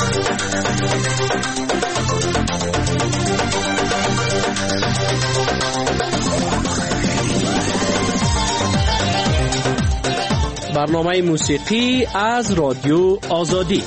برنامه موسیقی از رادیو آزادی.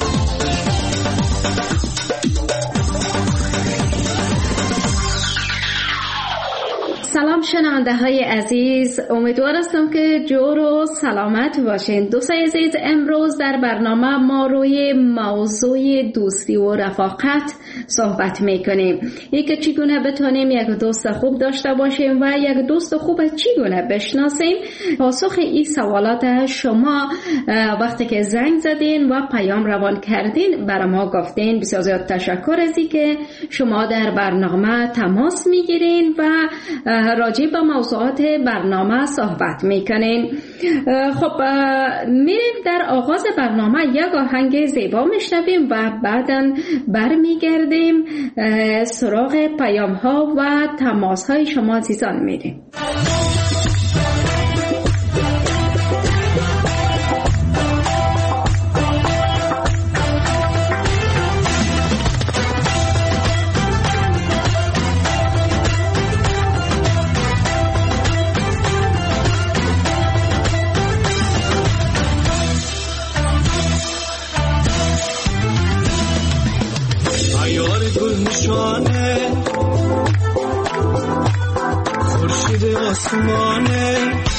سلام شنونده های عزیز، امیدوار هستم که جور و سلامت باشین. دوستای عزیز، امروز در برنامه ما روی موضوع دوستی و رفاقت صحبت میکنیم. یک چگونه بتونیم یک دوست خوب داشته باشیم و یک دوست خوب چگونه بشناسیم. پاسخ این سوالات شما وقتی که زنگ زدین و پیام روان کردین برای ما گفتین. بسیار زیاد تشکر از اینکه شما در برنامه تماس میگیرین و راجع به موضوعات برنامه صحبت میکنین. خب میریم در آغاز برنامه یک آهنگ زیبا میشنویم و بعداً برمیگردیم سراغ پیام ها و تماس های شما عزیزان میریم. خورشید آسمانه،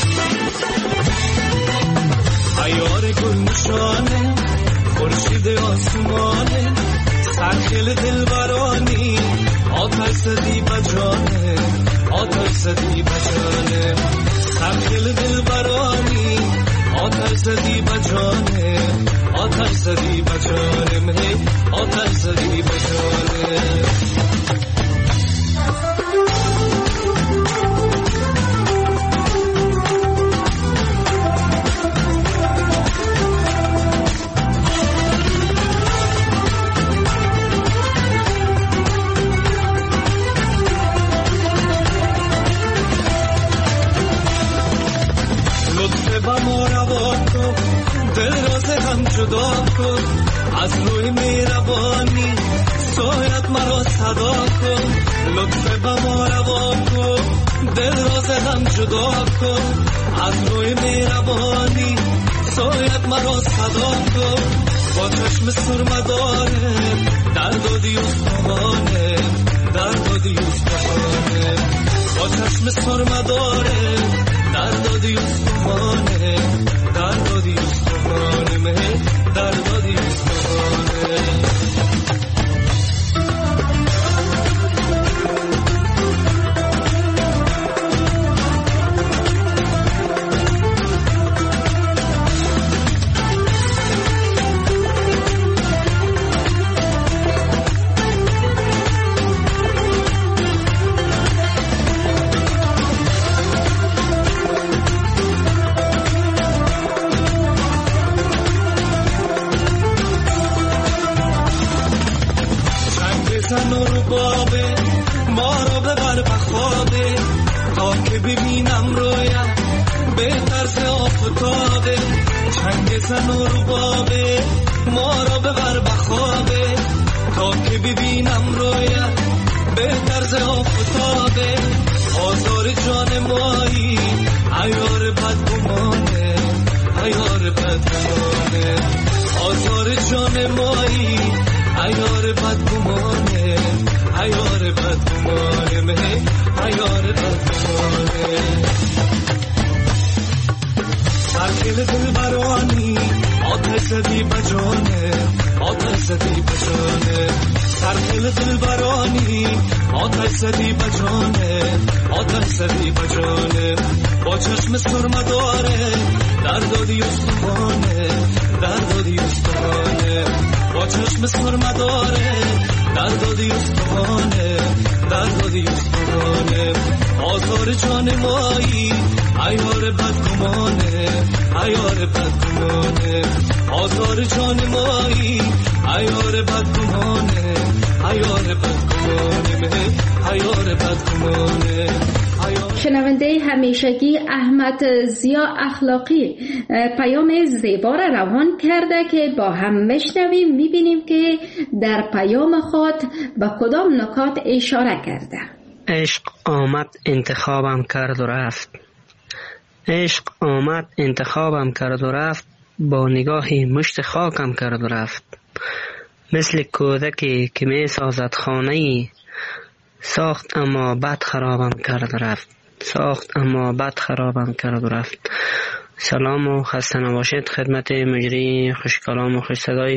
عیار گل نشانه، خورشید آسمانه، سرخیل دلبرانی، آتش زدی بجانه، آتش زدی بجانه، سرخیل دلبرانی، آتش زدی بجانه، آتش زدی بجانه، آتش زدی بجانه. جدا کن از روی مهربانی، سایت مرا صدا کن، لطف به ما روا کن، دل راز هم جدا کن از روی مهربانی، سایت مرا صدا کن. با چشم سرمداره درد و دیوستانه، درد و دیوستانه، با چشم سرمداره درد و دیوستانه، درد و دیوستانه، درد و دیوستانه. شنونده همیشگی احمد ضیا اخلاقی پیام زیبا را روان کرده که با هم بشنویم. میبینیم که در پیام خود به کدام نکات اشاره کرده؟ عشق آمد انتخابم کرد و رفت. عشق آمد انتخابم کرد و رفت، با نگاهی مشت خاکم کرد و رفت. مثل کودکی که می سازد خانه‌ای، ساخت اما بد خرابم کرد و رفت. ساخت اما بد خرابم کرد و رفت. سلام و خسته نباشید خدمت مجری خوش کلام و خوش صدای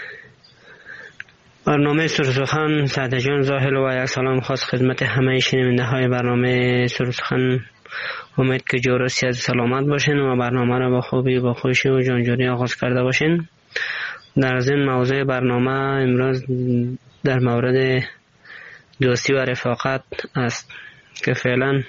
برنامه سرسخن سعد جان زاهل و یک سلام خاص خدمت همه شنونده های برنامه سرسخن. امید که جور و صحت سلامت باشین و برنامه را با خوبی با خوشی و جانجوری آغاز کرده باشین. در ضمن موضوع برنامه امروز در مورد دوستی و رفاقت است که فعلا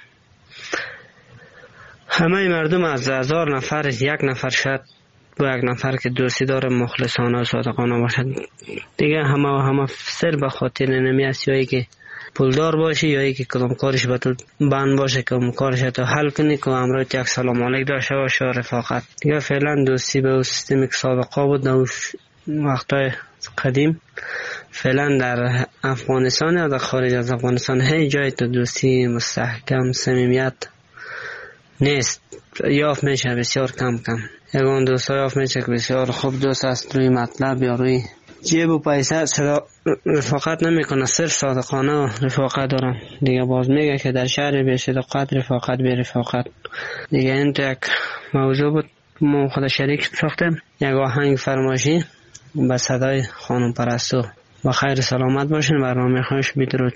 همه مردم از 1000 نفر یک نفر شاید با یک نفر که دوستی داره مخلصانه و صادقانه باشد. دیگه همه سر به خاطر نمی است، یا که پولدار باشی یا که کدام کارش به تو بند باشه که اون کارش تو حل کنی که امروز یک سلام علیک داشته باشه و رفاقت. دیگه فعلا دوستی به سیستمی که سابقه بود در وقتای قدیم، فعلا در افغانستان یا در خارج از افغانستان هیچ جای تو دوستی مستحکم صمیمیت نیست. یافت میشه بسیار کم. یگان دوست یافت میشه که بسیار خوب دوست است، روی مطلب یا روی جیب و پیسه رفاقت نمیکنه، صرف صادقانه و رفاقت دارم. دیگه باز میگه که در شهر بی صداقت رفاقت بی رفاقت. دیگه این تو یک موضوع بود ما خود شریک ساختیم. یک آهنگ فرمایشی به صدای خانم پرستو. با خیر سلامت باشین. برنامه خوش، بدرود.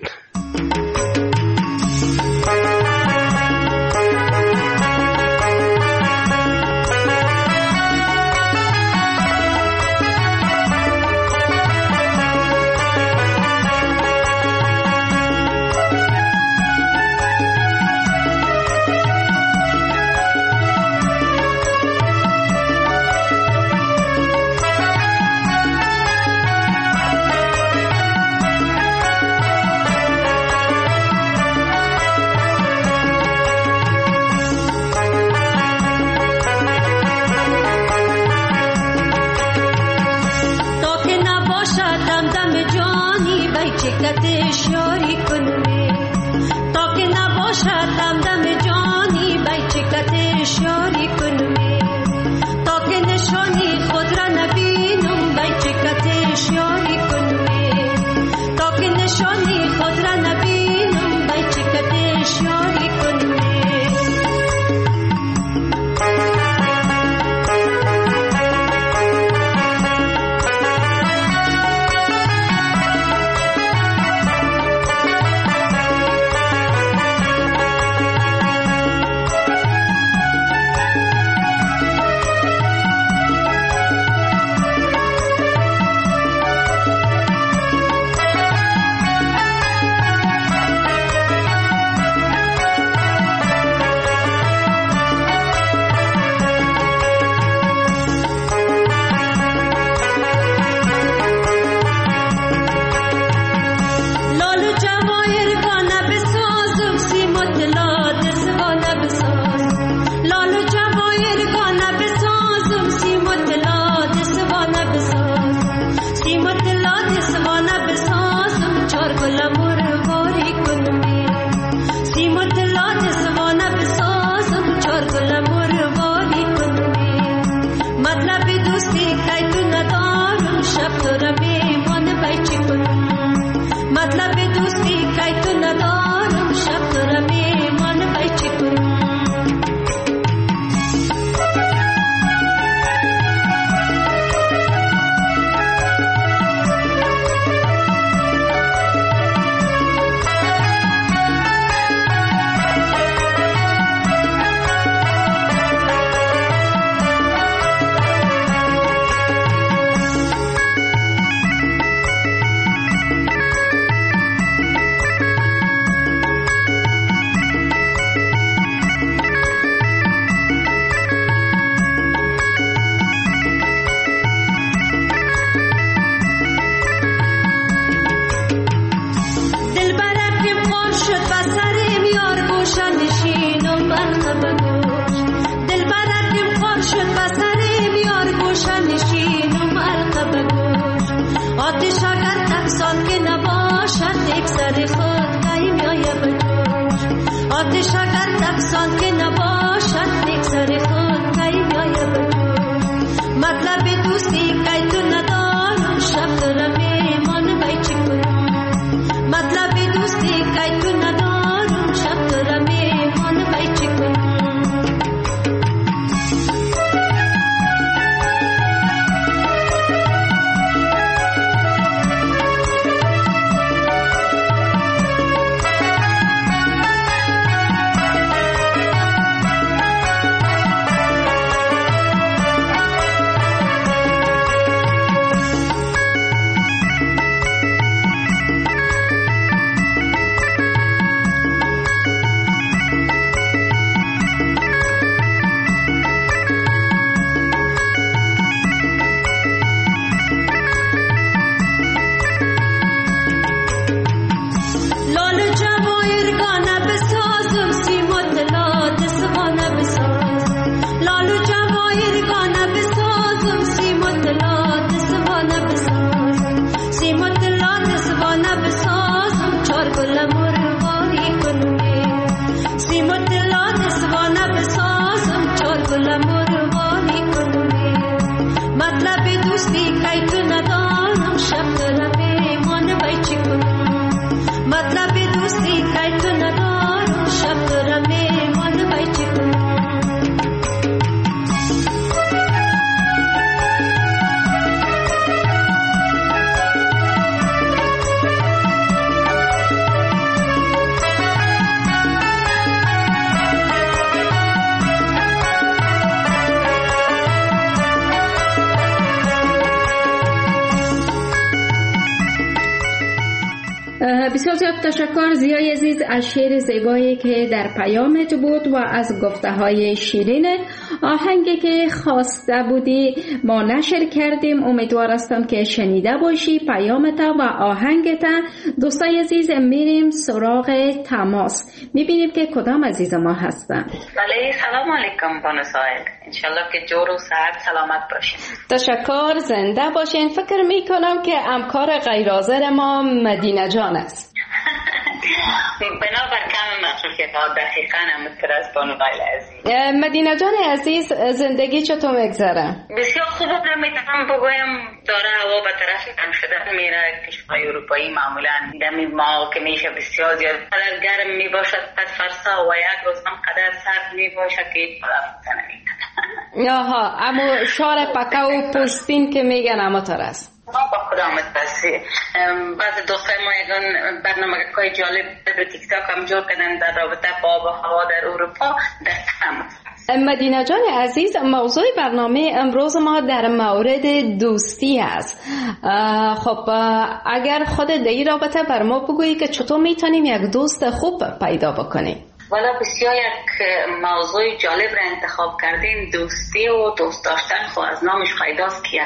بسیار زیاد تشکر زیای عزیز از شعر زیبایی که در پیامت بود و از گفته های شیرینت. آهنگی که خواسته بودی ما نشر کردیم، امیدوار هستم که شنیده باشی پیامت و آهنگت. دوستای عزیز میریم سراغ تماس، میبینیم که کدام عزیز ما هستن. بله، سلام علیکم بانو سائل، انشالله که جور و صحت سلامت باشین. تشکر، زنده باشین. فکر میکنم که همکار غیرحاضر ما مدینه جان است. بنابر کم مصروفیت ها دقیقاً همینطور است بانو عزیز. مدینه جان عزیز، زندگی چطور میگذره؟ بسیار خوب بود. میتونم بگویم داره هوا به طرف کم شدن میره. کشورهای اروپایی معمولا دمی ما که میشه بسیار زیاد قدر گرم میباشد، قد فرسا و یک روز هم قدر سرد میباشد که رفتن نمیتونه. آها، اما شار پکه و پوستین که میگن اما تر است. با خدامت بسی. بعض دوستای ما یکان برنامه که جالب در تیک تاک هم جور کردن در رابطه با آب و هوا در اروپا در تمام. مدینه جان عزیز، موضوع برنامه امروز ما در مورد دوستی است. خب اگر خود در این رابطه بر ما بگویی که چطور میتونیم یک دوست خوب پیدا بکنیم؟ والا بسیار یک موضوع جالب را انتخاب کردین. دوستی و دوست داشتن خب از نامش پیداست که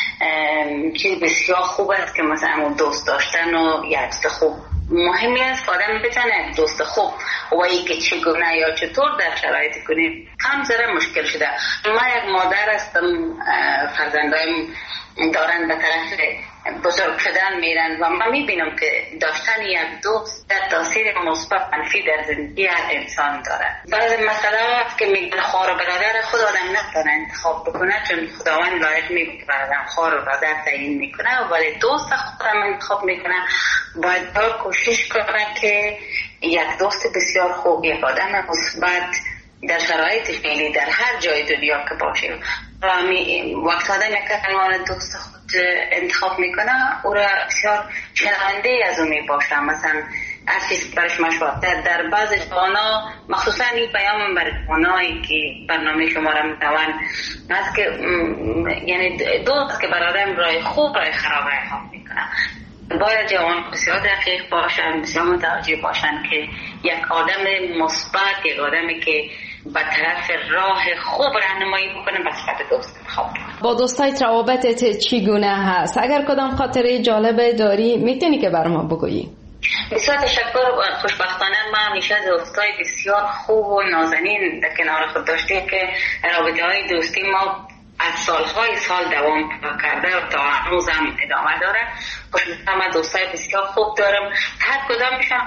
یک چیز بسیار خوب است که مثلا دوست داشتن و یک دوست خوب مهمی است که آدم بتونه دوست خوب و ای که چگونه یا چطور در شرایط کنیم کم ذره مشکل شده. ما یک مادر هستم، فرزندایم دارن به طرف بزرگ شدن میرن و من میبینم که داشتن یک دوست در تاثیر مثبت منفی در زندگی هر انسان داره. بعضی مسئله هست که میگن خواهر و برادر خود آدم نتونه انتخاب بکنه، چون خداوند لایق میگه برادر خواهر و برادر تعیین میکنه، ولی دوست خودم انتخاب میکنه. باید کوشش کنه که یک دوست بسیار خوب، یک آدم مثبت در شرایط فعلی در هر جای دنیا که باشیم وقت آدم یک عنوان دوست خود انتخاب میکنه او را بسیار شنونده از اون میباشه. مثلا هر چیز برش مشورت در بعض جوانا، مخصوصا این پیام بر جوانایی که برنامه شما را میتوان است که یعنی دوست که برادرم رای خوب رای خراب رای خواب میکنه. باید جوان بسیار دقیق باشن، بسیار متوجه باشن که یک آدم مثبت، یک آدمی که به طرف راه خوب راهنمایی بکنه به صفت دوست خوب. با دوستای روابطت چگونه هست؟ اگر کدام خاطره جالب داری میتونی که بر ما بگویی؟ بسیار تشکر. خوشبختانه ما همیشه دوستای بسیار خوب و نازنین در کنار خود داشتیم که رابطه های دوستی ما از سالهای سال دوام کرده و تا هنوز هم ادامه داره. خوشبختانه دوستای بسیار خوب دارم، هر کدامشان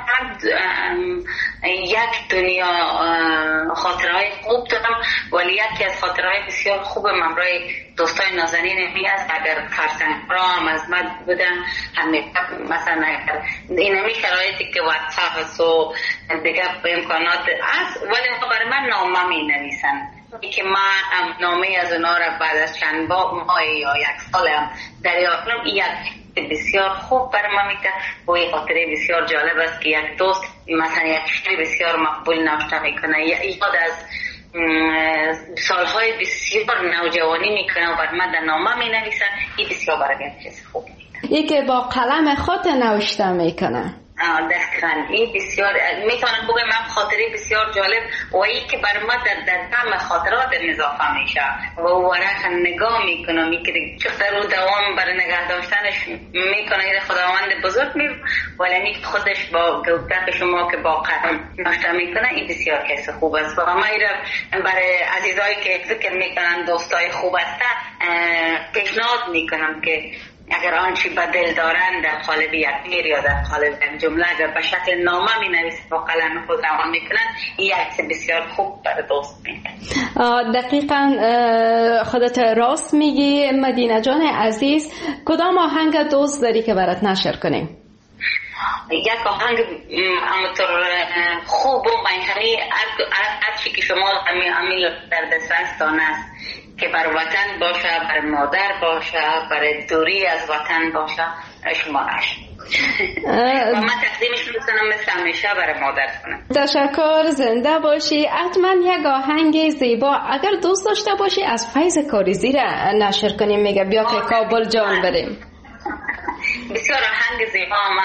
یک دنیا خاطرهای خوب دارم، ولی یکی از خاطرهای بسیار خوب ممرای دوستای نازنین می است. اگر فرزندان هم از من بودن مثلا این همی شرایطی که واتساپ هست و دیگه امکانات هست، ولی برای من نامه می نویسن که من نامه از اونا را بعد از چند ماه یا یک سال هم دریافت کنم. یک بسیار خوب برای من میده و یک خاطره بسیار جالب است که یک دوست مثلا یک شعر بسیار مقبول نوشته میکنه، یاد از سالهای بسیار نوجوانی میکنه و برای من در نامه مینویسه. این بسیار برای من چیز خوب میده. ای که با قلم خود نوشته میکنه. دقیقاً این بسیار میتونم بگم من خاطره بسیار جالب و این که برای ما در دم خاطرات اضافه میشه و ورق نگاه میکنم که چقدر رو دوام برای نگه داشتنش میکنه خداوند بزرگ ولی خودش با گفتن شما که با قلم نوشته میکنه. این بسیار کس خوب است و ما برای عزیزایی که فکر میکنن دوستای خوب هستن پیشنهاد میکنم که اگر آنچه به دل دارن در قالب یک شعر یا در قالب یک جمله اگر به شکل نامه می نویسن و قلم خود روان میکنن، این عکس بسیار خوب برای دوست میده. دقیقاً خودت راست میگی مدینه جان عزیز. کدام آهنگ دوست داری که برات نشر کنیم؟ یک آهنگ همونطور خوب و منحنی هر چی که شما امیل در دسترستان است که بر وطن باشه، بر مادر باشه، بر دوری از وطن باشه شما و من تقدیمش میکنم مثل همیشه برای مادر کنم. تشکر، زنده باشی. حتما یک آهنگ زیبا اگر دوست داشته باشی از فیض کاریزی را نشر کنیم. میگه بیا که کابل جان بریم. بسیار آهنگ زیبا هم است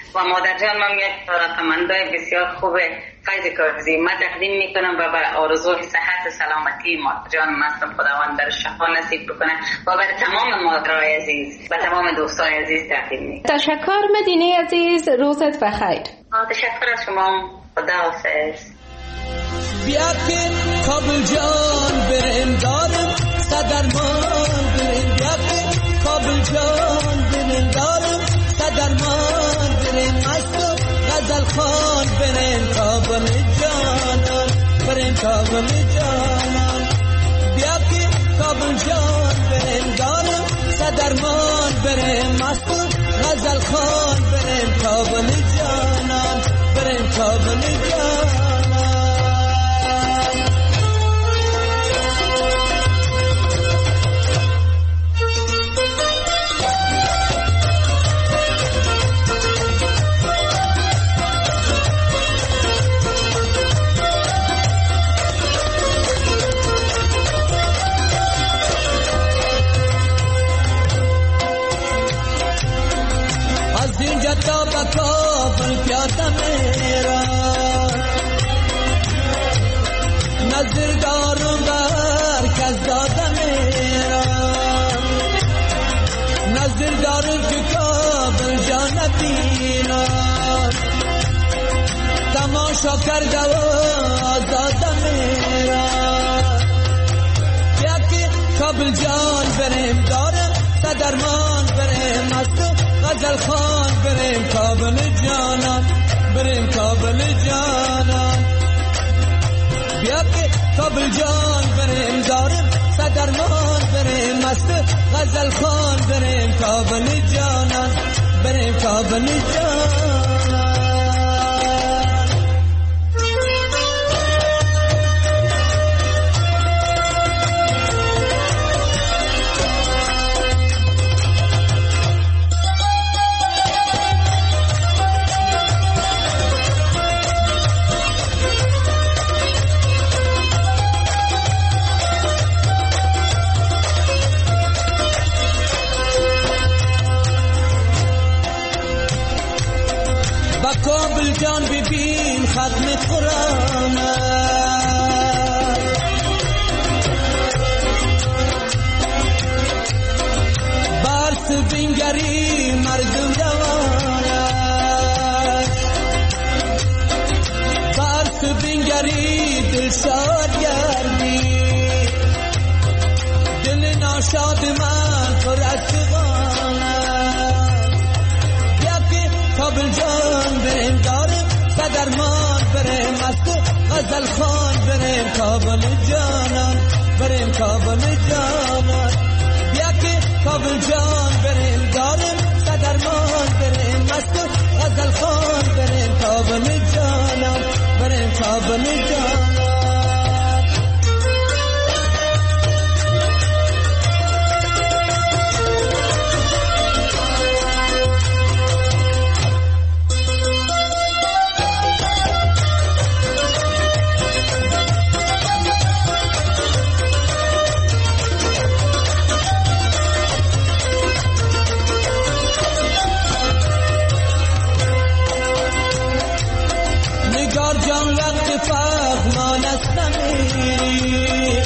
و مادر جان من یک رقمنده بسیار خوبه فیض کارزی من تقدیم میکنم و به آرزوی صحت و سلامتی مادر جان مستم خداوند در شفا نصیب بکنه و بر تمام مادرای عزیز و تمام دوستای عزیز تقدیم میکنم. تشکر مدینه عزیز، روزت بخیر. تشکر از شما، خداحافظ. بیا که کابل جان بریم دارم صدرمان بریم، بیا که کابل جان بریم دارم صدرمان بریم، مشتو غزل خان بریم کابل جانان بریم کابل جانان، بیا که کابل جان بریم دارم صدرمان بریم، مشتو غزل خان بریم کابل جانان بریم کابل جانان. تا به کابل پیاده میرم، نظر دارم بر کس داده میرم، نظر دارم که کابل جا نبینم، تماشا کرده و آزاده میرم، بیا که کابل جان بریم دارم صدرمان بریم، مستو غزل خان بریم کابل جانان بریم کابل جانان، بیا که کابل جان بریم دارم صدرمان بریم، مست غزل خان بریم کابل جانان بریم کابل جانان. کابل جان ببین ختم قرآن، برس بینگری مردم روان، برس بینگری دل شاد گردی، دل ناشاد من پر از فغان، کابل جان بریم دارم صدرمان بریم، مست غزل خان بریم کابل جانان بریم کابل جانان، بیا که کابل جان بریم دارم صدرمان بریم، مست غزل خان بریم کابل جانان بریم کابل جانان. جان وقت فغمان است نمیری،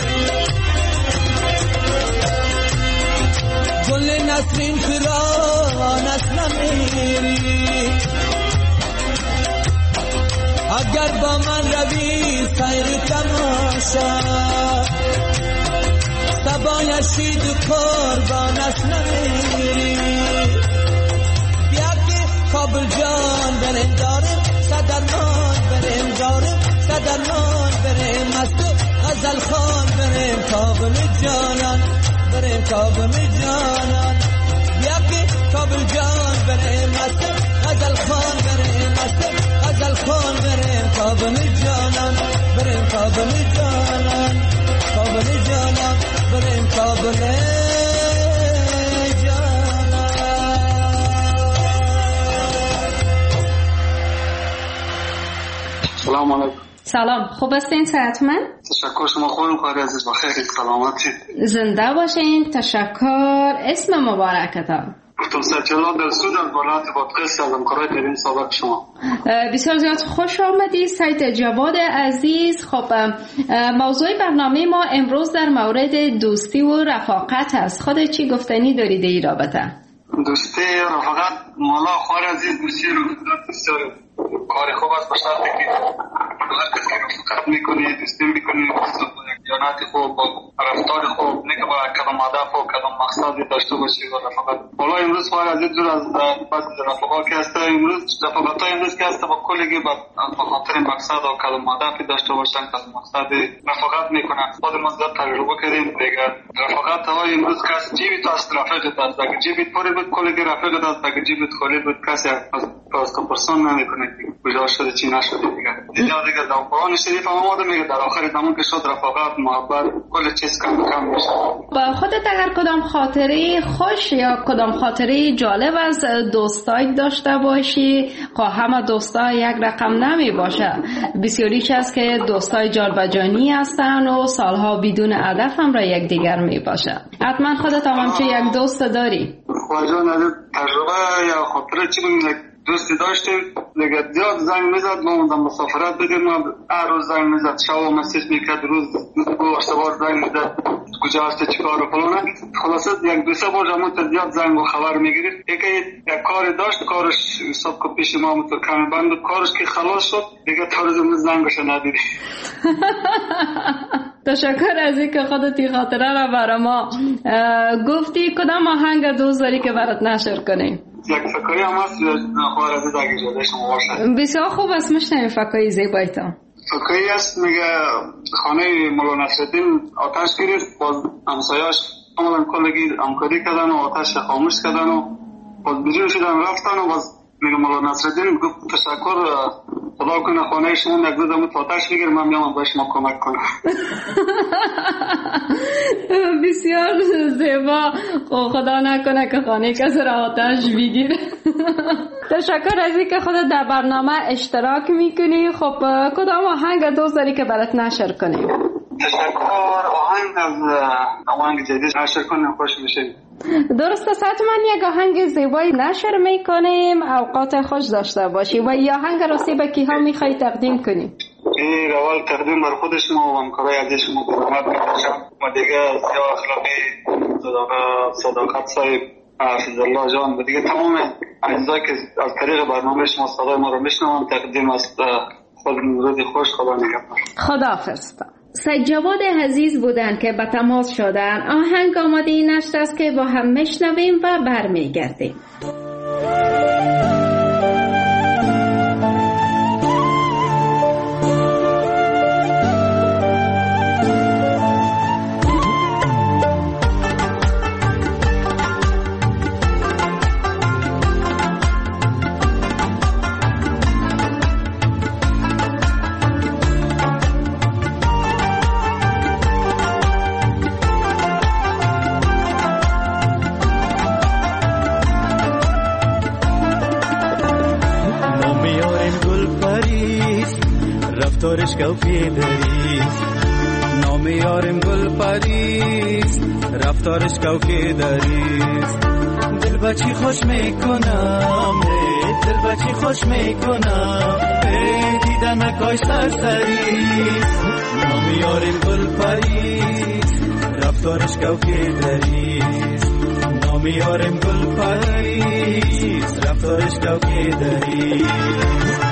گل نسرین فران است نمیری، اگر با من روی سیر تماشا، سبای شید قربان است نمیری، بیا که کابل جان بریم دارم صدرمان بریم دارم صدرمان بریم، مست غزل خان بریم کابل جانان بریم کابل جانان، بیا که کابل جان بریم مست غزل خان بریم، مست غزل خان بریم کابل جانان بریم کابل جانان کابل جانان بریم کابل جانان. سلام علیکم. سلام، خوب هستین؟ صحتمند؟ تشکر، شما خوبین؟ خواهر عزیز بخیر، سلامتی. زنده باشین. تشکر. اسم مبارکتان؟ گفتم سچلا در سود از ولایت بادغیس از همکارای ترین سابق شما. بسیار زیاد خوش آمدید سید جواد عزیز. خب موضوع برنامه ما امروز در مورد دوستی و رفاقت است. خودت چی گفتنی دارید این رابطه؟ دوستی رفاقت مولا خوار عزیز بسیار بسیار کار خوب است. بشرطی که هر کسی که رفاقت میکنی دوستی میکنی دیانت خوب با رفتار خوب نه که با کدام هدف و کدام مقصدی داشته باشی و رفاقت. حالا امروز خوار عزیز دور از بس رفاقت که هست امروز رفاقت های امروز که هست با کلگی با خاطر مقصد و کدام هدفی داشته باشن کدام مقصد رفاقت میکنن. خود ما زیاد تجربه کردیم دیگه. رفاقت های امروز که هست جیبی تو است رفاقت است. اگه جیبی پری بود کلگی رفاقت است. اگه جیبی خالی بود کسی از پرسون نمیکنه کجا شده چی نشده دیگه. دیگه در قرآن شریف هم آمده میگه در آخر زمان که شد رفاقت محبت کل چیز کم میشه. با خودت اگر کدام خاطره خوش یا کدام خاطره جالب از دوستای داشته باشی، همه دوستا یک رقم نمی باشه. بسیاریش هست که دوستای جالبجانی هستن و سالها بدون هدف هم را یک دیگر می باشه. حتما خودت هم چه یک دوست داری؟ خواجان از تجربه یا خاطره چی بگیم دوستی داشتیم دیگه زیاد زنگ میزد ما اومدم مسافرت بدیم هر روز زنگ میزد شب و مسیج میکرد روز اشتبار زنگ میزد کجا هستی چیکار و فلانه. خلاصه یک دو سه بار همون زیاد زنگ و خبر میگیرید. یک کاری داشت کارش حساب که پیش ما همونطور کمی بند کارش که خلاص شد دیگه تا روز امروز زنگش ندیدی. تشکر از اینکه خودتی خاطره را برای ما گفتی. کدام آهنگ دوست داری که برات نشر کنیم؟ یک فکری هم هست خوار عزیز اگه جاده شما باشه. بسیار خوب است میشنویم فکری زیبایتا. فکری هست میگه خانه مولا نصرالدین آتش گرفت باز همسایاش عملا کلگی همکاری کردن و آتش خاموش کردن و باز بیرون شدن رفتن و باز میگه مولا نصرالدین گفت تشکر خدا کنه خانه شما یک روز همون آتش بگیر من میام باید شما کمک کنم. بسیار زیبا. خدا نکنه که خانه کسی را آتش بگیره. تشکر از اینکه خودت در برنامه اشتراک میکنی. خب کدام آهنگ دوست داری که برات نشر کنیم؟ تشکر. آهنگ از آهنگ جدید نشر کنیم خوش میشه. درست است. حتما یک آهنگ زیبایی نشر میکنیم اوقات خوش داشته باشی. و یا آهنگ راستی به کیها میخوای تقدیم کنی؟ این اول تقدیم بر خود شما و همکارای عزیز شما برامت میکنم و دیگه سیاه اخلاقی صداقت صاحب حفظ الله جان و دیگه تمام عزیزایی که از طریق برنامه شما صدای ما رو میشنوم تقدیم است. خود روز خوش. خدا نگهدار. خداحافظ. سید جواد عزیز بودن که به تماس شدن. آهنگ آماده این است که با هم میشنویم و برمیگردیم. رفتارش کافی دریست نام یارم گل پریست رفتارش کافی دریست دل بچی خوش میکنم دل بچی خوش میکنم دیدن نکاش سرسریست نام یارم گل پریست رفتارش کافی دریست نام یارم گل پریست رفتارش کافی دریست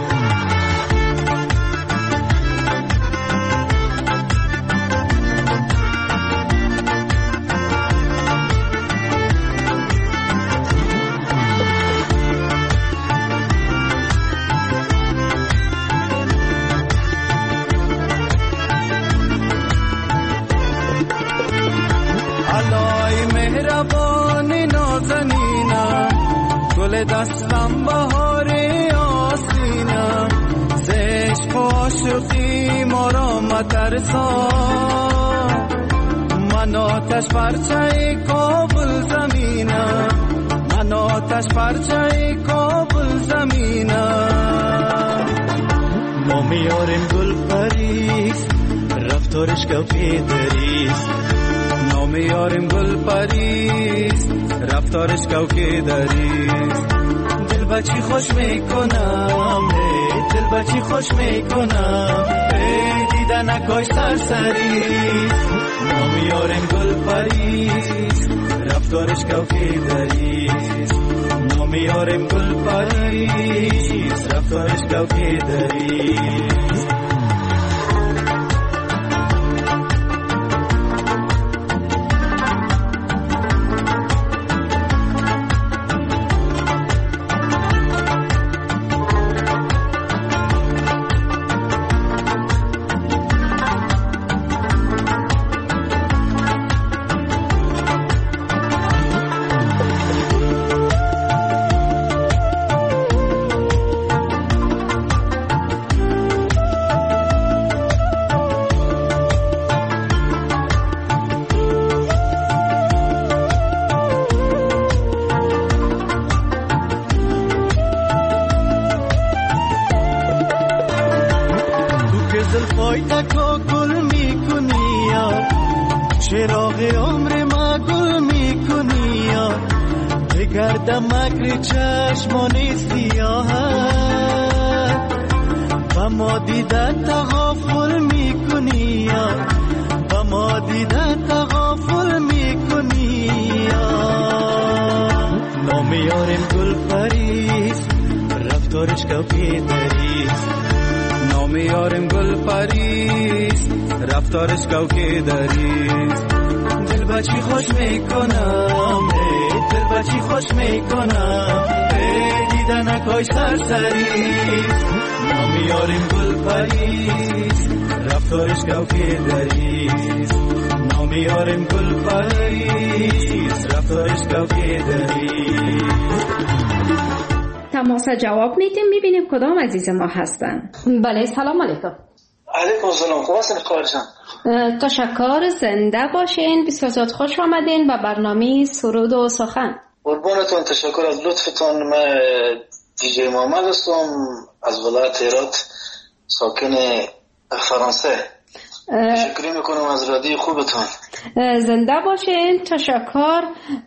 دستم بهار آسینم زشق و عاشقی ما را مترسا من آتش پرچه کابل زمینم من آتش پرچه کابل زمینم نام یارم گل پریست رفتارش کافی دریست نام نام یارم گل پریست، رفتارش کوکه دریست. دل بچی خوش میکنم، دل بچی خوش میکنم، دیدن نکاش سرسری. نام یارم گل پریست، رفتارش کوکه دریست. نام یارم گل پریست، رفتارش کوکه دریست. زلفای تکا گل میکنی یا چراغ عمر ما گل میکنی یا بگردم مکر چشمان سیاهت و ما دیدن تغافل میکنی یا و ما دیدن تغافل میکنی یا. نام یارم گل پریست، رفتارش کوکه دریست. نام یارم گل پریست، رفتارش کوکه دریست. دل بچی خوش میکنم، دل بچی خوش میکنم، دیدن نکاش سرسری. نام یارم گل پریست، رفتارش کوکه دریست. نام یارم گل پریست، رفتارش کوکه دریست. تماس جواب میدیم، میبینیم کدام عزیز ما هستن. بله سلام علیکم. علیکم السلام. خوب هستین خواهرشان؟ تشکر، زنده باشین. بسیار خوش آمدین به برنامه سرود و سخن. قربانتون، تشکر از لطفتون. من دیجی محمد هستم از ولایت هرات، ساکن فرانسه. تشکر میکنم از رادیو خوبتون. زنده باشین. تشکر.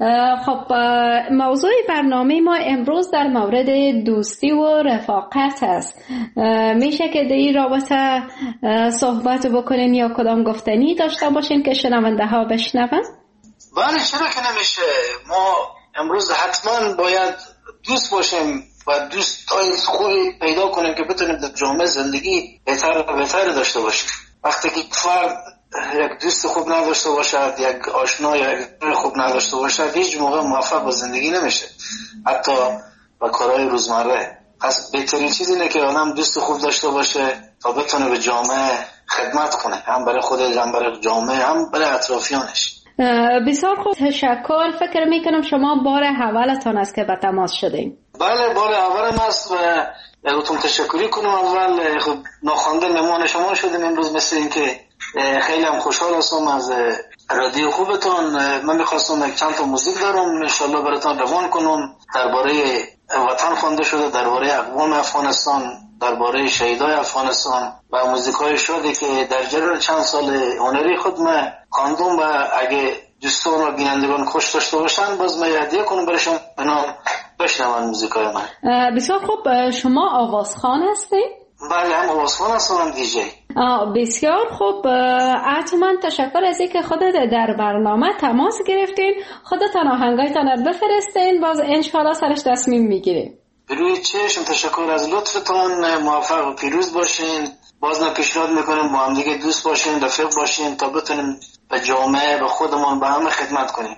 خب موضوع برنامه ما امروز در مورد دوستی و رفاقت است. میشه که در این رابطه صحبت بکنین یا کدام گفتنی داشته باشین که شنونده ها بشنون؟ بله، چرا که نمیشه. ما امروز حتما باید دوست باشیم و دوستای خوبی پیدا کنیم که بتونیم در جامعه زندگی بهتر داشته باشیم. وقتی که فرد یک دوست خوب نداشته باشد، یک آشنا یا یک خوب نداشته باشد، هیچ موقع موفق به زندگی نمیشه، حتی با کارهای روزمره. پس بهترین چیز اینه که آدم دوست خوب داشته باشه تا بتونه به جامعه خدمت کنه، هم برای خودش، هم برای جامعه، هم برای اطرافیانش. بسیار خوب، تشکر. فکر میکنم شما بار اولتان است که به تماس شدین. بله، بار اولم است و ازتون تشکری کنم. اول خب ناخوانده مهمان شما شدیم امروز، مثل این که خیلی هم خوشحال هستم از رادیو خوبتون. من میخواستم یک چند تا موزیک دارم انشالله براتون روان کنم، درباره وطن خوانده شده، درباره اقوام افغانستان، درباره شهیدای افغانستان و موزیکای شده که در جریان چند سال هنری خود من خواندم و اگه دوستان و بینندگان خوش داشته باشن باز من هدیه کنم برشون بنام بشنون موزیکای من. بسیار خوب. شما آوازخوان هستید؟ بله، هم آوازخوان هستم، هم دیجی. بسیار خوب. حتما تشکر از اینکه خودت در برنامه تماس گرفتین. خودتان آهنگایتان رو بفرستین، باز انشاءالله سرش تصمیم میگیریم. روی چشم. تشکر از لطفتان. موفق و پیروز باشین. باز پیشنهاد میکنیم با هم دیگه دوست باشین، رفیق باشین تا بتونیم به جامعه، به خودمون، به همه خدمت کنیم.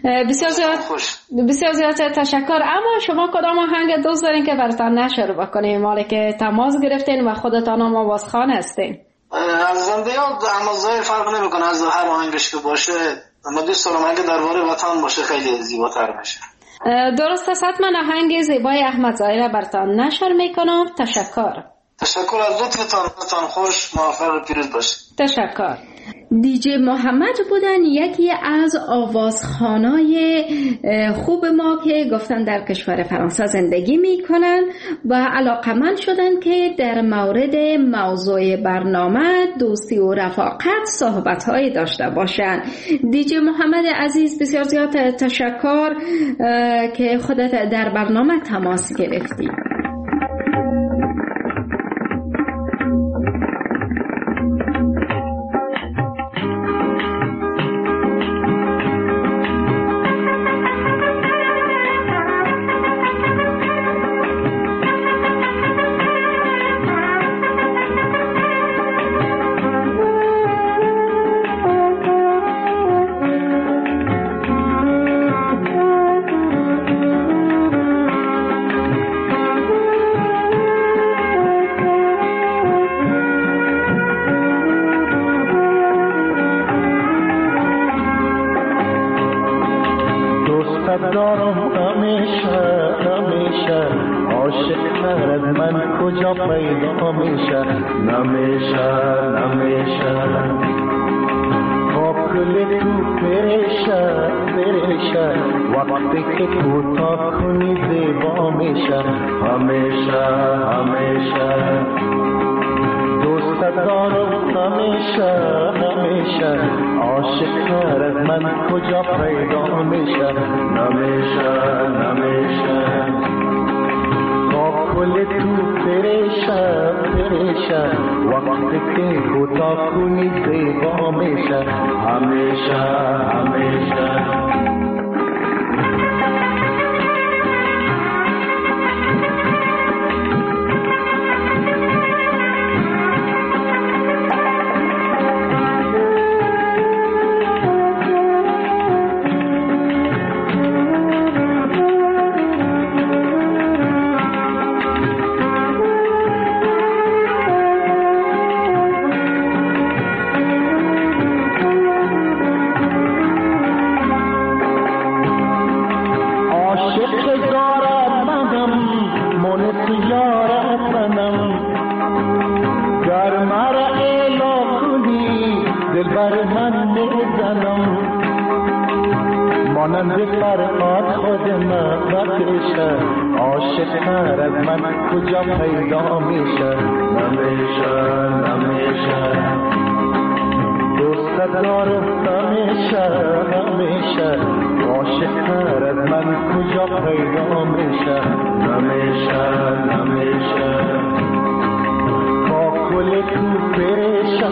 بسیار زیاد تشکر. اما شما کدام آهنگ دوست دارین که براتون نشر بکنیم، مالی که تماس گرفتین و خودتان هم آوازخوان هستین؟ از زندگیات همازای فرق نمیکنه، از هر آهنگش که باشه. اما دوست دارم اگه درباره وطن باشه خیلی زیباتر میشه. درست است. من آهنگ زیبای احمد ظاهر براتون نشر میکنم. تشکر. تشکر از لطفتان. خوش، موفق و پیروز باشید. تشکر. دیجی محمد بودن، یکی از آوازخوانای خوب ما که گفتن در کشور فرانسه زندگی میکنن و علاقمند شدن که در مورد موضوع برنامه دوستی و رفاقت صحبت‌های داشته باشن. دیجی محمد عزیز، بسیار زیاد تشکر که خودت در برنامه تماس گرفتی. دارم همیشه عاشق تر از من کجا پیدا میشه نمیشه کل تو پریشه وقتی که کوتاه کنی زیبا میشه همیشه دوست دارم همیشه عاشق تر از من کجا پیدا میشه نمیشه کل تو پریشه وقتی که کوتاه کنی زیبا میشه همیشه مانند فرقات خود نباشه عاشق تر از من کجا پیدا میشه نمیشه دوست دارم همیشه عاشق تر از من کجا پیدا میشه نمیشه با کل تو پریشه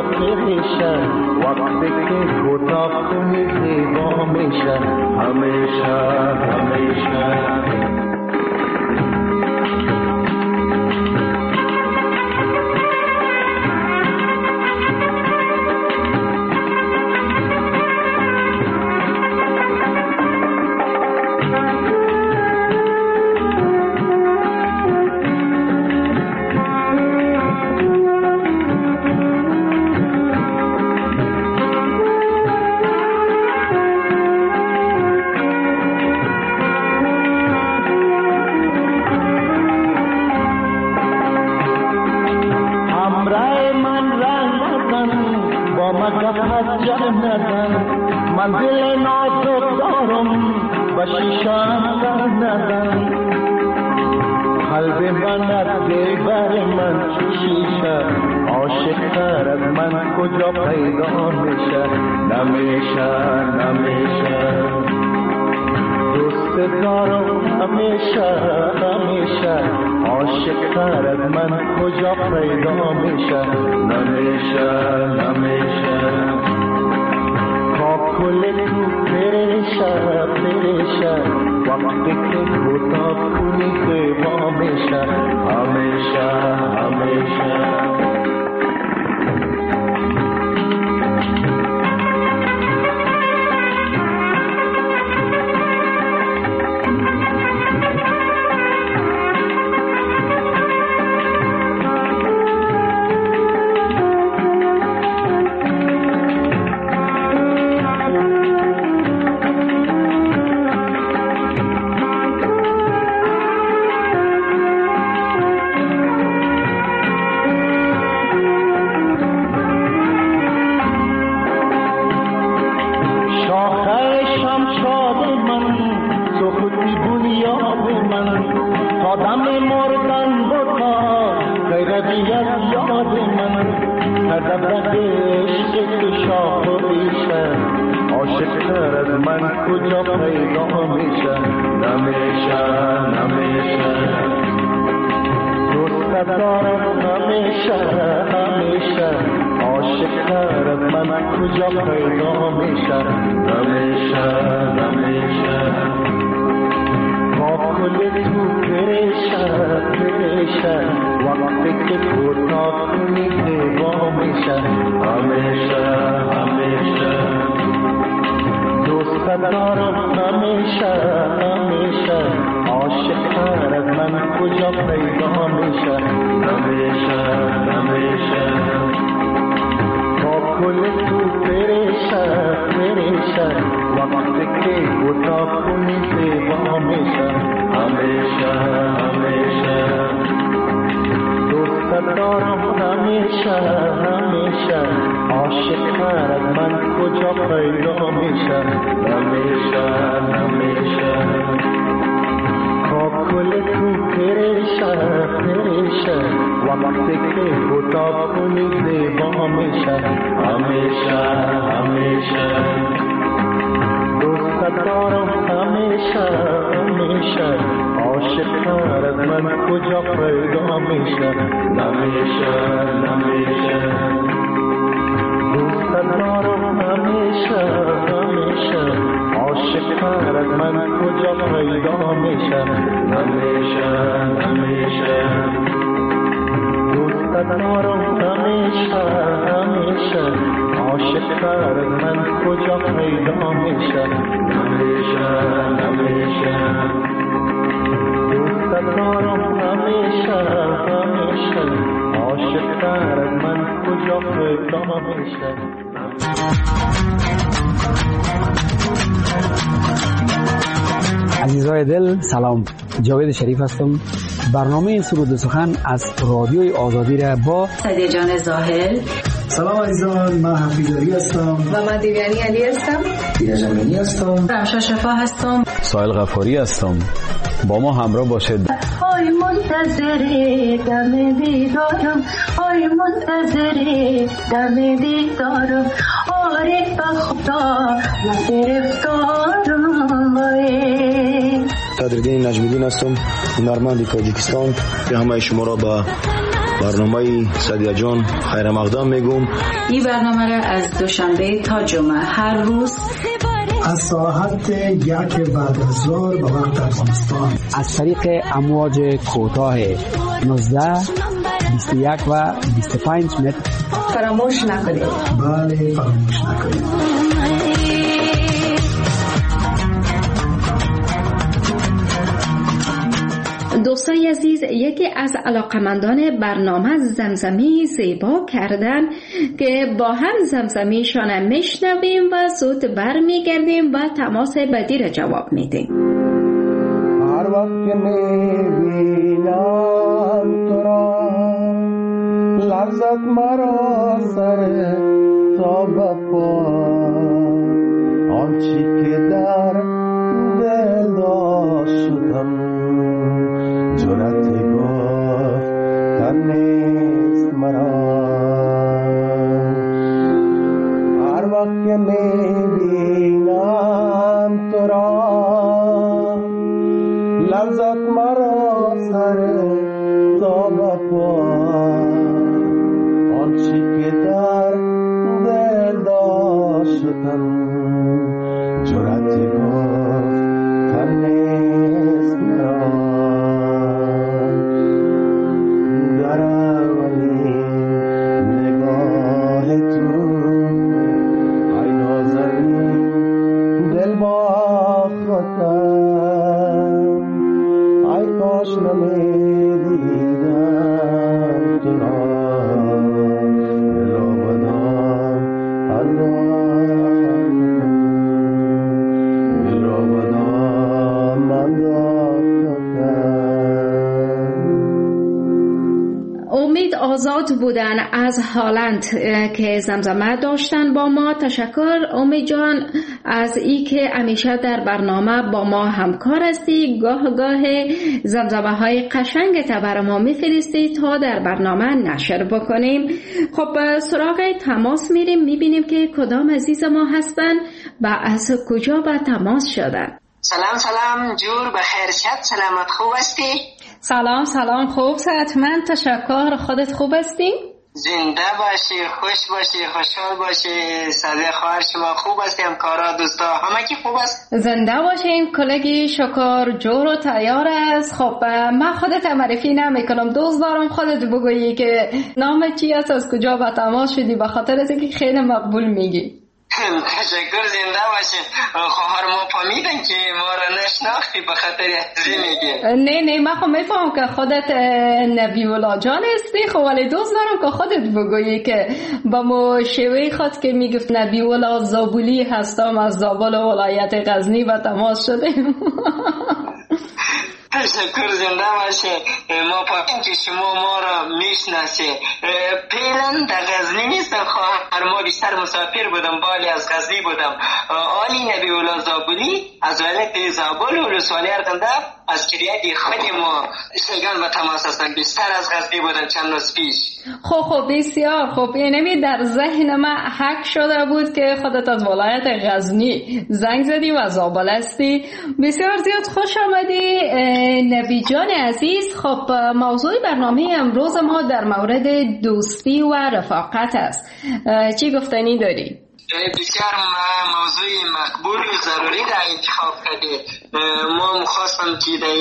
وقتی که کوتاه کنی زیبا میشه همیشه منزل نازک دارم و شیشم ندم قلب من از دلبر من شیشه عاشق تر از من کجا پیدا میشه نمیشه دوست دارم همیشه عاشق تر از من کجا پیدا میشه نمیشه کل تو پریشه وقتی که کوتاه کنی زیبا میشه همیشه مردن بوتا غیرتی از یاد من هدف عشق تو شاخ و ریشه عاشق‌تر از من کجا پیدا میشه نمیشه دوست دارم همیشه عاشق‌تر از من کجا پیدا میشه نمیشه با کل تو پریشه وقتی که کوتاه کنی زیبا میشه همیشه دوست دارم همیشه عاشق‌تر از من کجا پیدا میشه نمیشه با کل تو پریشه وقتی که کوتاه کنی زیبا میشه همیشه دوست دارم همیشه عاشق‌تر از من کجا پیدا میشه نمیشه با کل تو پریشه وقتی که کوتاه کنی زیبا میشه همیشه دوست دارم همیشه عاشق‌تر از من کجا پیدا میشه نمیشه دوست دارم همیشه عاشق‌تر از من کجا پیدا میشه نمیشه دوست دارم همیشه عاشق‌تر از من کجا پیدا میشه نمیشه دوست دارم همیشه عاشق‌تر از من کجا پیدا میشه عزیزای دل سلام، جاوید شریف هستم. برنامه سرود و سخن از رادیوی آزادی را با سعدیه جان زاهل. سلام عزیزان، من حفیظی هستم و من دیویانی علی هستم. دینا جمعی هستم. رمشا شفا هستم. سایل غفاری هستم. با ما همراه باشید. آی منتظر دم دیدارم، آی منتظر دم دیدارم، آره به خدا من گرفتارم. صدرالدین نجمیدین هستم، هنرمند تاجیکستان. به همه شما را به برنامه سعدیه جان خیر مقدم میگم. این برنامه را از دوشنبه تا جمعه هر روز از ساعت 1 بعد از ظهر به وقت افغانستان از طریق امواج کوتاه 19 21 و 25 متر فراموش نکنید. بله فراموش نکنید. دوستای عزیز، یکی از علاقمندان برنامه زمزمی زیبا کردن که با هم زمزمیشان میشنویم و زود برمیگردیم و تماس بعدی را جواب میدیم. هر وقت که میبینم تو را لرزد مرا سر تا بپا، آنچی که در دل داشتم جرأت گفتن نیست مرا. هر وقت که میبینم تو را لرزد مرا سر تا بپا، آنچی که در دل داشتم جرأت گفتن نیست مرا. امید آزاد بودن از هالند که زمزمه داشتن با ما. تشکر امید جان از ای که همیشه در برنامه با ما همکار هستی. گاه زمزمه های قشنگ تا برای ما میفرستی تا در برنامه نشر بکنیم. خب سراغ تماس میریم، میبینیم که کدام عزیز ما هستن و از کجا به تماس شدن. سلام جور بخیر شد. سلامت خوب هستی؟ سلام خوب صحتمند تشکر. خودت خوب هستی؟ زنده باشی، خوش باشی، خوشحال باشی. صدای خواهر شما خوب هستی؟ همکارا دوستا همه کی خوب است؟ زنده باشین. کلگی شکر جور و تیار است. خب من خودت معرفی نمیکنم، دوست دارم خودت بگویی که نام چی است، از کجا به تماس شدی، به خاطر از اینکه خیلی مقبول میگی. تشکر. زنده باشین. خواهر ما فهمیدن که ما را نشناختی به خاطر ازی میگی. نه من خب میفهم که خودت نبیولا جان هستی، خب ولی دوست دارم که خودت بگویی که با ما شوی خود که میگفت نبیولا زابولی هستم از زابل ولایت غزنی و تماس شدیم. تشکر. زنده باشه. ما فهمیدیم که شما ما را میشناسی. فعلا در غزنی نیستم خواهر، ما بیشتر مسافر بودم، بالی از غزنی بودم. آلی نبیولا زابولی از ولایت زابل و رسوالی ارغنده از کریت خود ما شیگان و تماس هستن. بیشتر از غزنی بودم چند روز پیش. خب بسیار خوب. یعنی در ذهن من حک شده بود که خودت از ولایت غزنی زنگ زدی و زابل هستی. بسیار زیاد خوش آمدی نبی جان عزیز. خب موضوع برنامه امروز ما در مورد دوستی و رفاقت است. چی گفتنی داری؟ بسیار موضوع مقبول و ضروری را انتخاب کردی. ما مخواستم که در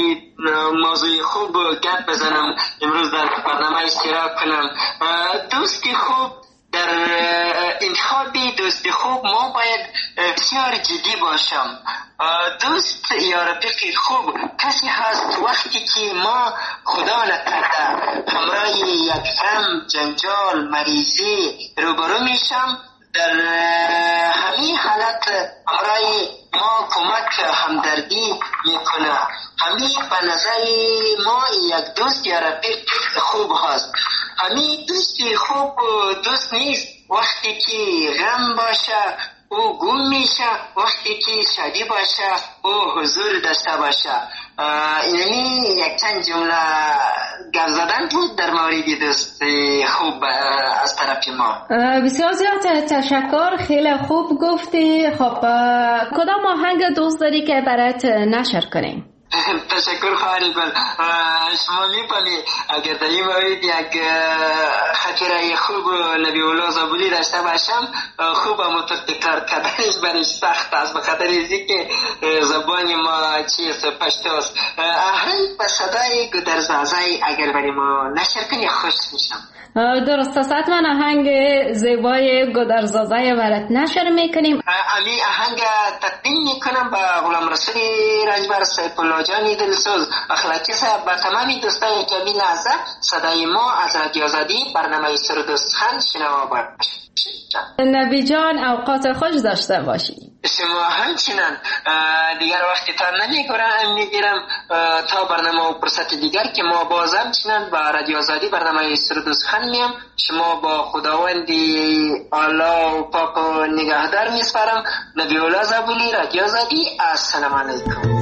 موضوع خوب گپ بزنم، امروز در برنامه اشتراک کنم. دوستی خوب، در انتخاب دوستی خوب ما باید بسیار جدی باشم. دوست یا رفیق خوب کسی هست وقتی که ما خدا نکرده همراه یک غم، جنجال، مریضی روبرو میشم، در همین حالت همراه ما کمک همدردی میکنه. همین به نظر ما یک دوست یا رفیق خوب هست. همین دوستی خوب دوست نیست وقتی که غم باشه او گم میشه، وقتی که شادی باشه او حضور داشته باشه. یعنی یک چند جمله گپ زدن بود در مورد دوست خوب از طرف ما. بسیار زیاد تشکر، خیلی خوب گفتی. خب کدام آهنگ دوست داری که برات نشر کنیم؟ تشکر خواهری گل. شما می‌فهمی اگر در این مورد یک خاطره خوب نبی الله زابلی داشته باشم، خوب اما تکرار کردنش برایش سخت است به خاطر اینکه که زبان ما چیست، پشتو است. آهنگ به صدای گودرزازای اگر برای ما نشر کنی خوش میشم. درست است، من آهنگ زیبای گودرزازای برات نشر میکنیم. امی آهنگ تقدیم میکنم به غلام رسول رجبر سیف الله جانی دلسوز اخلاقی صاحب، به تمامی دوستان جمیل عزیز. صدای ما از رادیو آزادی برنامه سرودستان شنوا باشید. نبی جان اوقات خوش داشته باشی. شما همچنان. دیگر وقتی تا نمیگیرم تا برنامه و فرصت دیگر که ما باز همچنان با رادیو آزادی برنامه سرودستان میم. شما با خداوندی الله و پاک و نگهدار میسپارم. نبی الله زابلی، رادیو آزادی. السلام علیکم.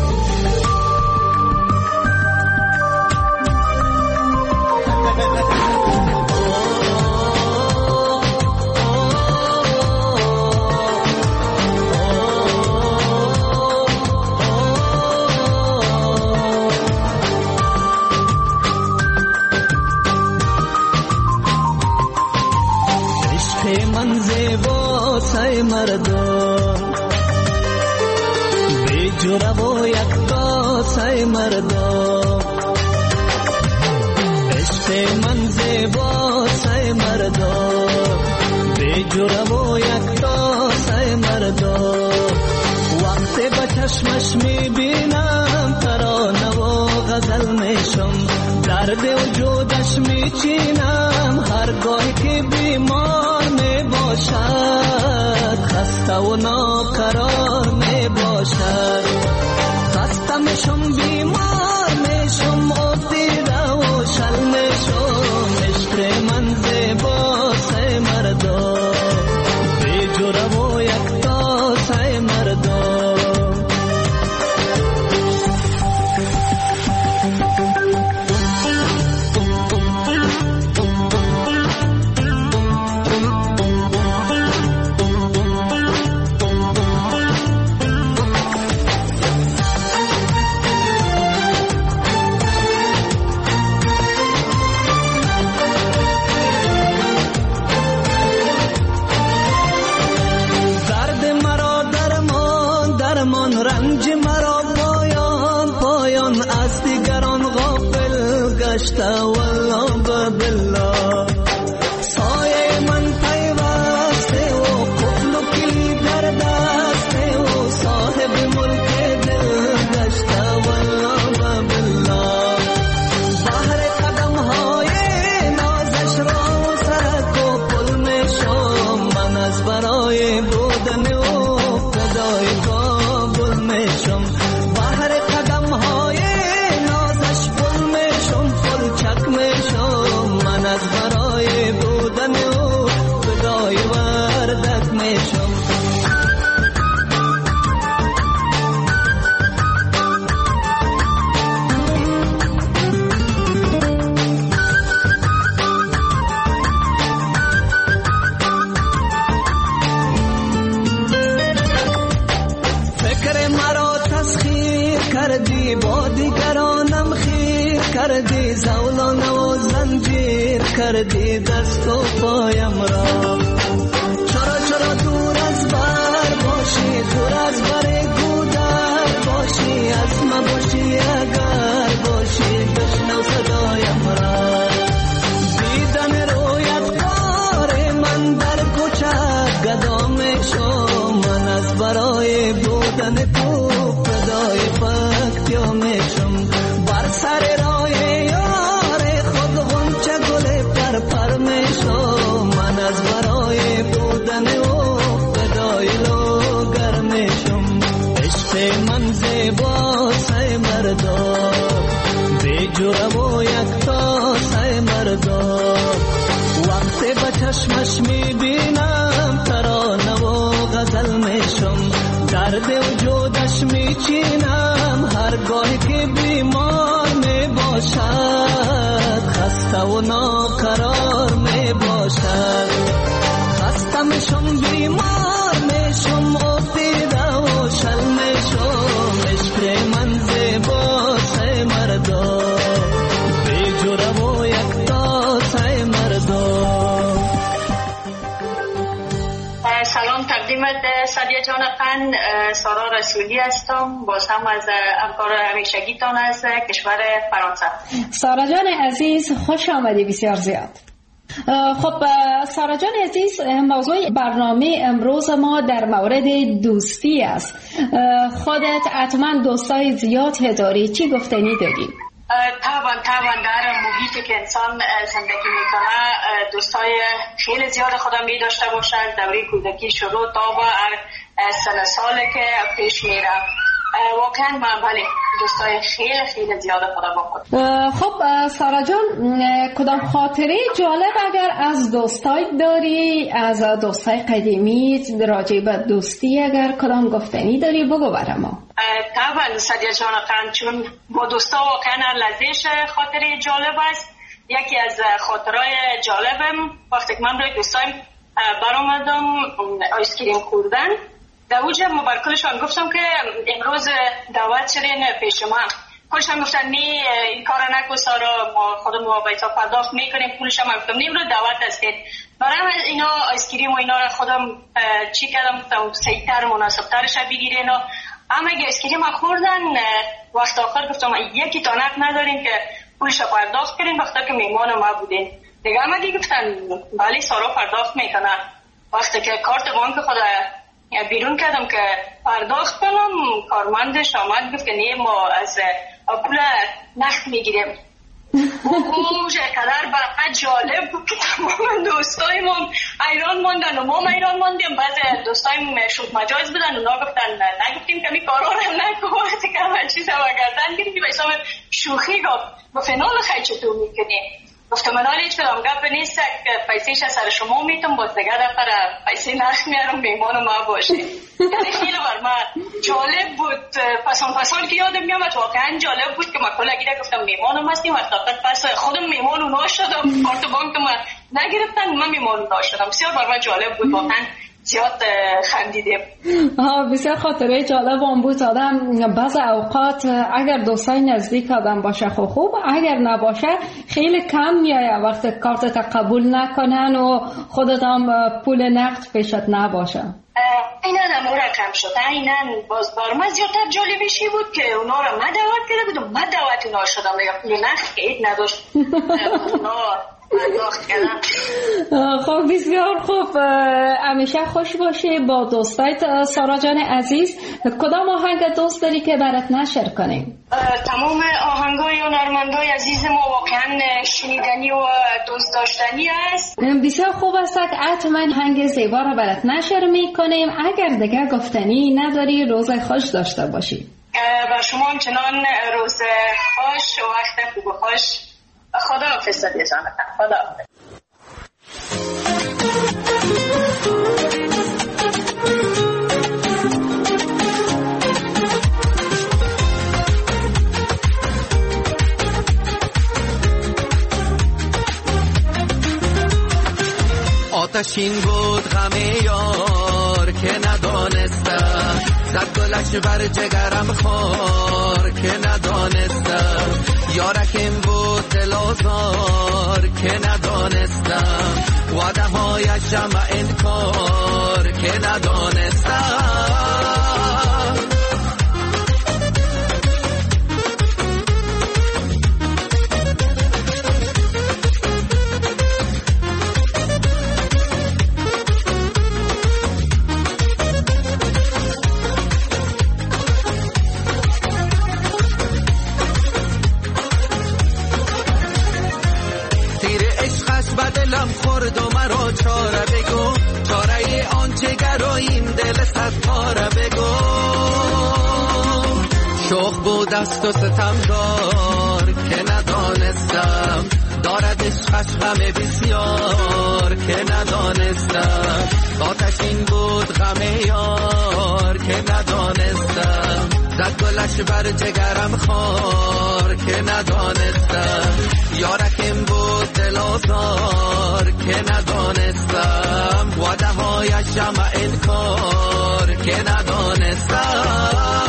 مردم بیجوره و یک تاسه مردم، عشق من زیباسه مردم بیجوره و یک تاسه مردم. وقتی به چشمش میبینم ترانه و غزل میشم، درد وجودش میچینم هرگاه که بیمار میباشد، خسته و ناقرار میباشد. خسته میشم بیمار میشم افتیده و شل میشم، گشته والله بالله سایه من پیوسته و قفل و کلید در دسته و صاحب ملک دل گشته والله بالله بحر قدم های نازش را سرک و پل می شم من از برای بودن و فدای کابل می شم بحر قدم های نازش پل می شم پل چک می شم من از برای بودن و فدای وردک می شم کردی با دیگرانم خیر کردی زولان و زنجیر کردی دست و پایم را چرا دور از بر باشی دور از بر گودر باشی از ما باشی اگر باشی بشنو صدایم را دیدن رویت کار من در کوچه گدا می شم من از برای بودن تو فدای فکتیا میشم بر سر راه یار خود غنچه گل پر میشم من از برای بودن او فدای لوگر میشم عشق من زیبا سای مردا بی جرم و یکتا سای مردا وقتی به چشمش میبینم ترانه و غزل میشم درد وجودش میچینم هرگاهی که بیمار میباشد خسته و ناقرار میباشد خسته میشم بیمار میشم افتیده و شل میشم عشق من زیبا سای مردا بی جرم و یکتا سای مردا سلام تقدیمت سادیا جان خان سارا رسولی هستم باز هم از همکار همیشگیتان از کشور فرانسه. سارا جان عزیز خوش آمدی بسیار زیاد. خب سارا جان عزیز موضوع برنامه امروز ما در مورد دوستی است. خودت حتما دوستای زیاد داری، چی گفتنی داری؟ طبعا در محیطی که انسان زندگی میکنه دوستای خیلی زیاد خودم می داشته باشند دوره کودکی شروع تا به هر سن ساله که پیش میره واقعا من بله دوستای خیلی زیاد خودم با خود. خب سارا جان کدام خاطره جالب اگر از دوستای داری از دوستای قدیمی راجع به دوستی اگر کدام گفتنی داری بگو برام. طبعا سادیا جان خان چون با دوستا واقعا لذیذ خاطره جالب است. یکی از خاطرهای جالبم وقتی که من برای دوستایم برآمدم آیسکریم خوردن در اوجه مبارکلشان گفتم که امروز دعوت شدین پیش ما کلشان گفتن نی این کار نکن سارا ما خودمون بیتا پرداخت میکنیم پولش هم گفتم نی امروز دعوت هستید برای اینا آیسکریم و اینا را خودم چی کردم گفتم سیتر مناسبترش بگیرین اما اگه آیسکریم ها خوردن وقت آخر گفتم یکی تانک نداریم که پولش را پرداخت کنیم وقتا که میمان ما بودین دیگه همه گفتن بله سارا پرداخت میکنه وقتی که کارت بانک خود بیرون کردم که پرداخت کنم کارمندش آمد گفت که نه ما از پول نقد میگیریم او چقدر برای جالب بود که تمام دوستایمون ایران موندن و ما ایران موندیم بعضی دوستایم شوخ مجاز بدن اونا گفتن نگفتیم که می کارا رو نکن وقتی که همه چیز رو گردن گیریم به حساب شوخی گفت فنال خیلی چطور میکنی گفتم من هیچ کدام گپ نیست که پیسیش از سر شما میتونم باز دیگه دفعه پیسه نخ میارم میمان ما باشه یعنی خیلی بر من جالب بود پسان که یادم میامد واقعا جالب بود که ما کلا گیره گفتم میمانم هستیم و پس خودم میمان اونا شدم کارت بانک ما نگرفتن من میمان اونا شدم بسیار بر من جالب بود واقعا زیاد خندیدیم. بسیار خاطره جالب هم بود. آدم بعض اوقات اگر دوستای نزدیک آدم باشه خوب اگر نباشه خیلی کم میایه وقت کارتت قبول نکنن و خودت هم پول نقد پیشت نباشه. اینا هم رقم شد. اینا باز برام زیادتر جالبیشی بود که اونا را من دعوت کرده بودم، من دعوت اونا شدم یا نخ که اید نداشت اونا داخت کردم. خب بسیار خوب، همیشه خوش باشی با دوستایت. سارا جان عزیز، کدام آهنگ دوست داری که برات نشر کنیم؟ تمام آهنگای هنرمندای عزیز ما واقعا شنیدنی و دوست داشتنی است. بسیار خوب است که حتما آهنگ زیبا را برات نشر میکنیم. اگر دیگه گفتنی نداری روز خوش داشته باشی. و شما همچنان روز خوش و وقت خوب و خوش. خدا حافظ جان. خدا حافظ. آتشین بود غم یار که ندانستم، زد گلش بر جگرم خار که ندانستم، یارکم بود دل آزار که ندانستم، وعده هایشم انکار که ندانستم. دلم خورد و مرا چاره بگو، چاره آنچه گراییم دل صد پاره بگو. شوخ بود است و ستمدار که ندانستم، دارد عشقش غم بسیار که ندانستم. آتشین بود غم یار که ندانستم، زد گلش بر جگرم خار که ندانستم، یارکم بود دل آزار که ندانستم، وعده هایشم انکار که ندانستم.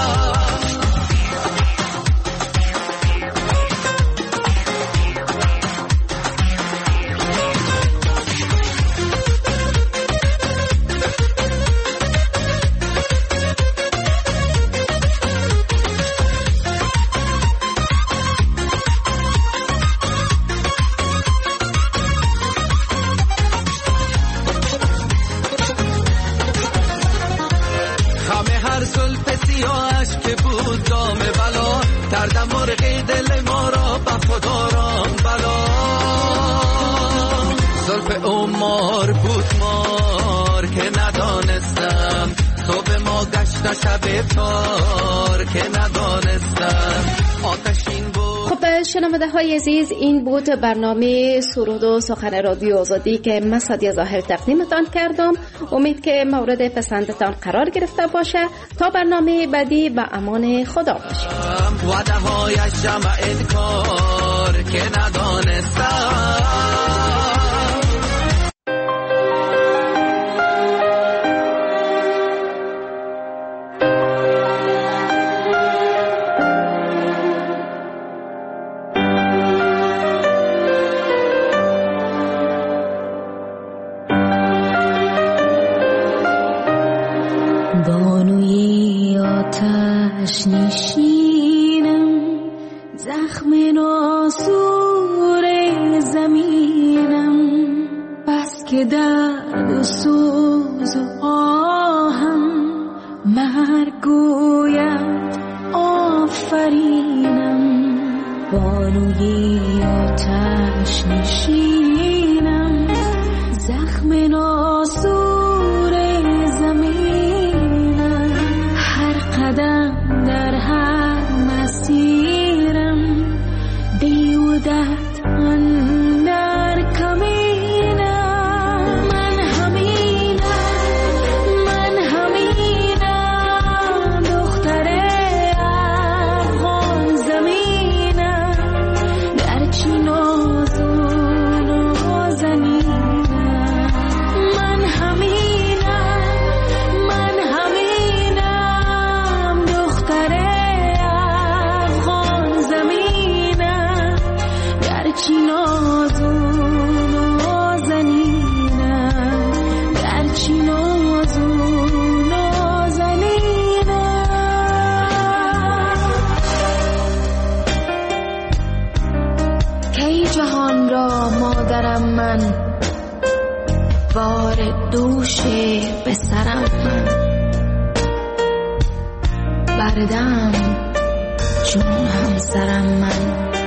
کردم مرغی دل ما را به خدا رام بلا، زلف عمر بود مار که ندانستم، صبح ما گشت شب افطار که ندانستم، آتشین بود. خب شنونده های عزیز، این بود برنامه سرود و سخن رادیو آزادی که من سادیه ظاهر تقدیمتان کردم. امید که مورد پسندتان قرار گرفته باشه. تا برنامه بعدی به امان خدا باشید. وعده هایشم انکار که ندانستم. بانوی آتش نشینم، زخم ناسور زمینم، بس که درد و سوز و آهم مرگ گوید آفرینم. بانوی آتش نشینم، زخم ناسور زمینم، هر قدم در هر مسیرم بیودت اندر کمینم. من همینم دختر افغان زمینم، در چی ناز و نازنینم. من همینم دختر افغان زمینم، در چی ناز و نازنینم، در چی ناز و کردی جهان را مادرم من، بار دوش به سرم من، بردم چون همسرم من.